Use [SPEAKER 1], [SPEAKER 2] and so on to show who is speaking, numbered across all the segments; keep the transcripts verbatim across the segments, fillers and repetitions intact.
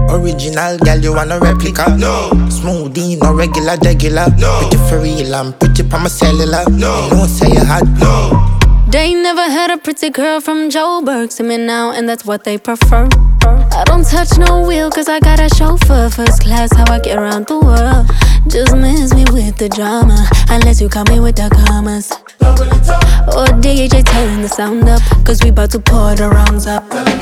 [SPEAKER 1] Original girl, you want a replica?
[SPEAKER 2] No.
[SPEAKER 1] Smoothie, no regular, regular.
[SPEAKER 2] No.
[SPEAKER 1] Pretty for real, I'm pretty pa my cellular.
[SPEAKER 2] No.
[SPEAKER 1] You know, say you hot.
[SPEAKER 2] No.
[SPEAKER 3] They never had a pretty girl from Joburg. See me now, and that's what they prefer. I don't touch no wheel, cause I got a chauffeur. First class, how I get around the world. Just miss me with the drama, unless you call me with the commas. Or D J, turn the sound up, cause we bout to pour the rounds up.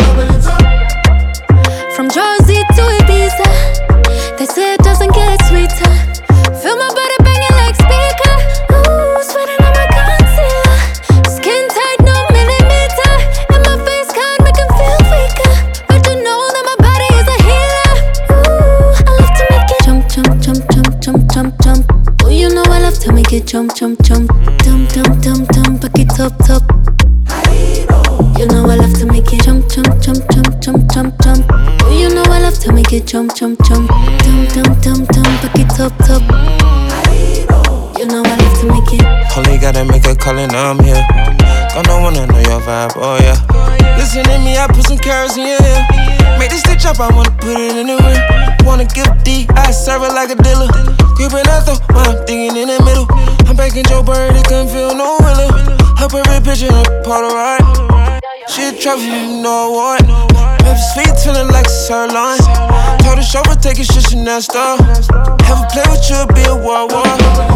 [SPEAKER 3] From Jersey to Ibiza, they say it doesn't get sweeter. Feel my body banging like speaker. Ooh, sweating on my concealer. Skin tight, no millimeter. And my face card make him feel weaker. But you know that my body is a healer. Ooh, I love to make it jump, jump, jump, jump, jump, jump, jump. Oh, you know I love to make it jump, jump, jump. Dum, dum, dum, dum, back it up, top. You know I love to make it jump, jump, jump, jump, jump, jump, jump. Oh, you know I love to make it jump, jump, jump. Dum, dum, dum, dum, back it up, top. You know I love to make it.
[SPEAKER 4] Only gotta make a call and I'm here. Gonna wanna know your vibe, oh yeah. Listen to me, I put some carrots in your ear. Make this stitch up, I wanna put it in the rear. Wanna give D, I serve it like a dealer. Gripping out though, while I'm thinking in the middle. I'm back in Joe Bird, it couldn't feel no realer. Her perfect picture, her Polaroid. She a trophy, you know what? Baby sweet, feeling like a sirloin. Told the chauffeur, take your shit, Chanel store. Have a play with you, be a war war.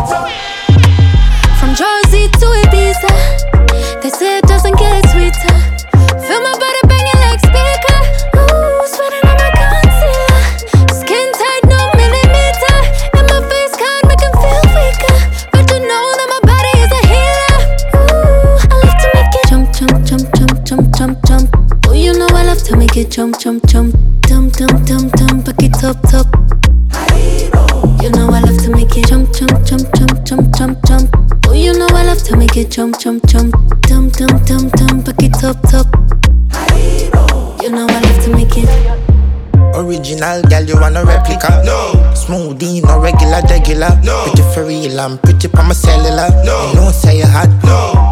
[SPEAKER 3] From Jersey to Ibiza, they say it doesn't get sweeter. Feel my body banging like speaker. Ooh, sweating on my concealer. Skin tight, no millimeter. And my face card make him feel weaker. But you know that my body is a healer. Ooh, I love to make it jump, jump, jump, jump, jump, jump, jump. Oh, you know I love to make it jump, jump, jump. Dum, dum, dum, dum, back it up, top. You know I love to make it jump, jump, jump, jump, jump, jump, jump. Oh, you know I love to make it jump, jump, jump. Dum, dum, dum, dum, back it up, top. You know I love to make it.
[SPEAKER 1] Original girl, you want a replica?
[SPEAKER 2] No.
[SPEAKER 1] Smoothie, no regular, regular.
[SPEAKER 2] No.
[SPEAKER 1] Pretty for real, I'm pretty pa my cellular.
[SPEAKER 2] No.
[SPEAKER 1] You know, say you hot.
[SPEAKER 2] No.